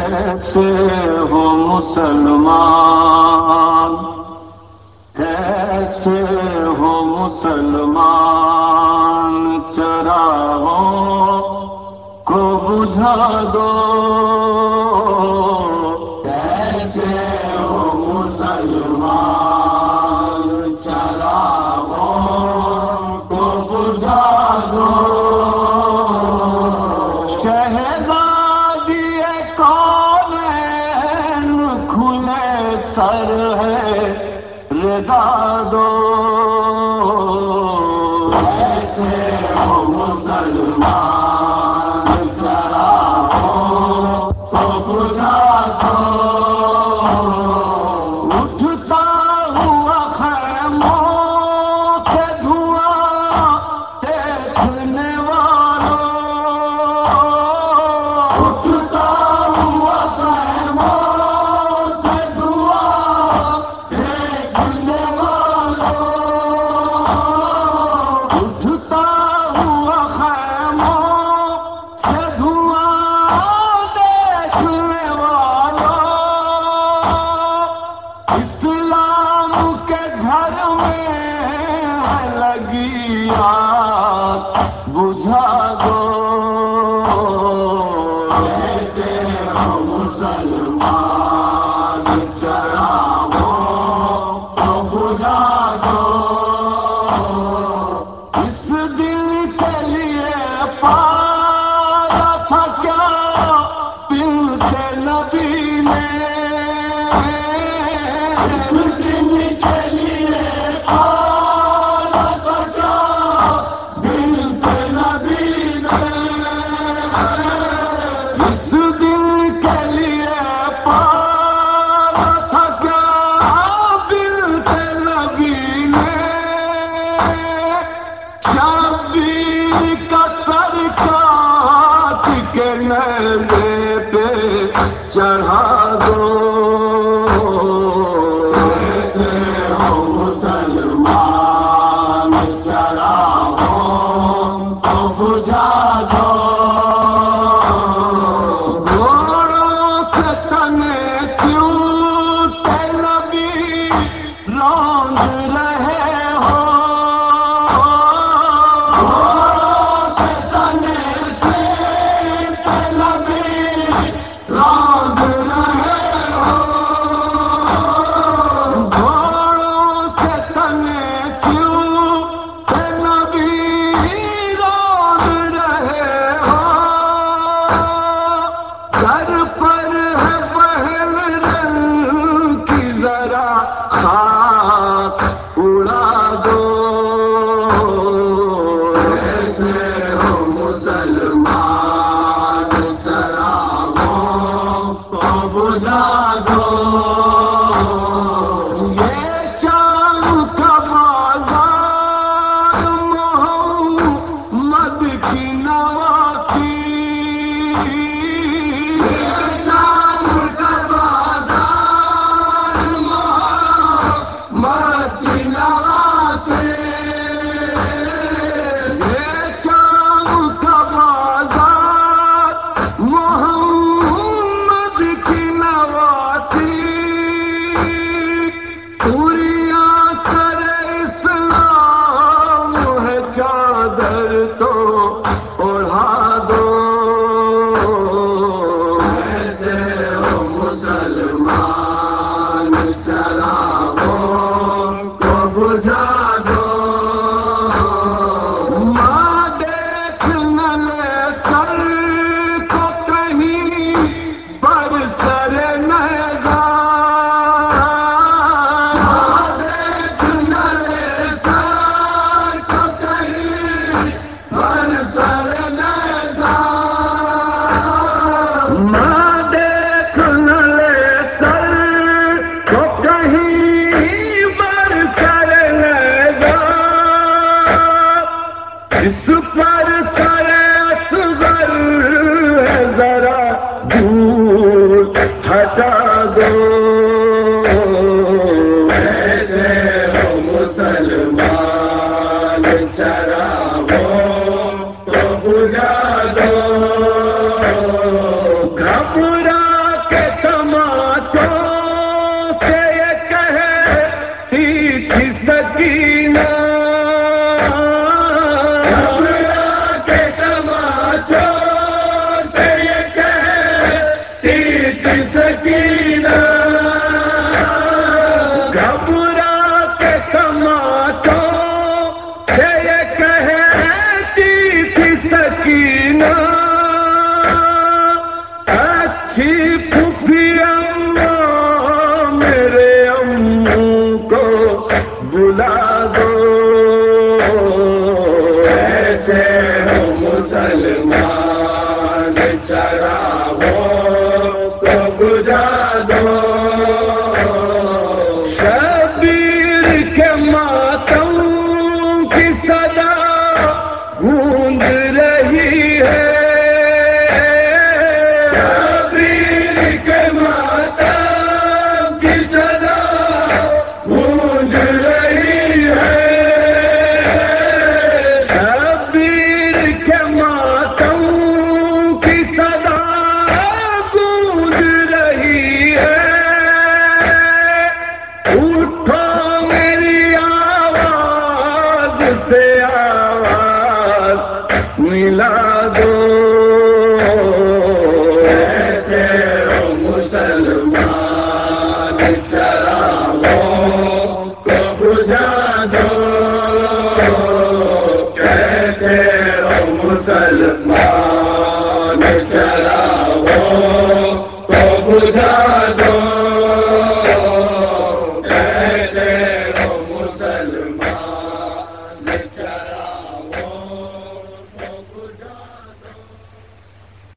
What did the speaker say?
کیسے ہو مسلمان، کیسے ہو مسلمان، چراغوں کو بجھا دو، کیسے ہو مسلمان، چراغوں کو بجھا دو، شہزادی کونین کھلے سر ہے ردا دو، کیسے ہو مسلمان، چراغوں کو بجھا دو، اٹھتا ہوا خیموں سے دھواں دیکھنے والوں، اٹھتا ہوا خیموں سے دھواں دیکھنے والوں، اٹھتا ہوا خیموں سے دھواں دیکھنے والوں، اسلام کے گھر میں ہے لگی آگ بجھا دو، کیسے ہو مسلمان، چراغوں کو بجھا دو، اس دل کے لیے پایا تھا کیا پنکے نبی نے، اس دل کے لیے پایا تھا کیا پنکے نبی نے، اس دل کے لیے پایا تھا کیا پنکے نبی نے، شبیر کا سر کاٹ کے نیزے پہ چڑھا دو، کیسے ہو مسلمان، چراغوں کو بجھا دو، گھوڑوں سے تنے سیوٹے نبی روند رہے ہو، گھوڑوں سے تنے سیوٹے نبی روند رہے ہو، گھوڑوں سے تنے سیوٹے نبی روند رہے ہو، گھر پر ہے پہل رنگ کی ذرا خاک اڑا دو، کیسے ہو مسلمان، چراغوں کو بجھا دو، یہ شام کا بازار محمد کی نواسی، یہ شام کا بازار محمد کی نواسی، یہ شام کا بازار محمد کی نواسی، پوریا سر اسلام ہے چادر تو اڑا دو، کیسے ہو مسلمان، چراغوں کو بجھا دو، ماں دیکھ نہ لے سر کو کہیں پر سر نیزہ، ماں دیکھ نہ لے سر کو کہیں پر سر نیزہ، ماں دیکھ نہ لے سر کو کہیں پر سر نیزہ، اس پر سر اصغر ہے ذرا دور ہٹا دو، کیسے ہو مسلمان، چراغوں کو بجھا دو، گھبرا تھی سکینہ گھبرا کے تماچوں سے یہ کہتی تھی سکینہ اچھی پھوپھی اماں میرے اموں کو بلا دو ایسے ہو مسلمان چراغوں کو بجھا دو شبیر کے ماتم کی صدا گونج رہی ہے شبیر کے ماتم کی صدا گونج رہی ہے شبیر کے ماتم کی صدا گونج رہی ہے اٹھو میری آواز سے آواز ملا دو ایسے ہو مسلمان چراغوں کو بجھا دو کیسے ہو مسلمان چراغوں کو بجھا دو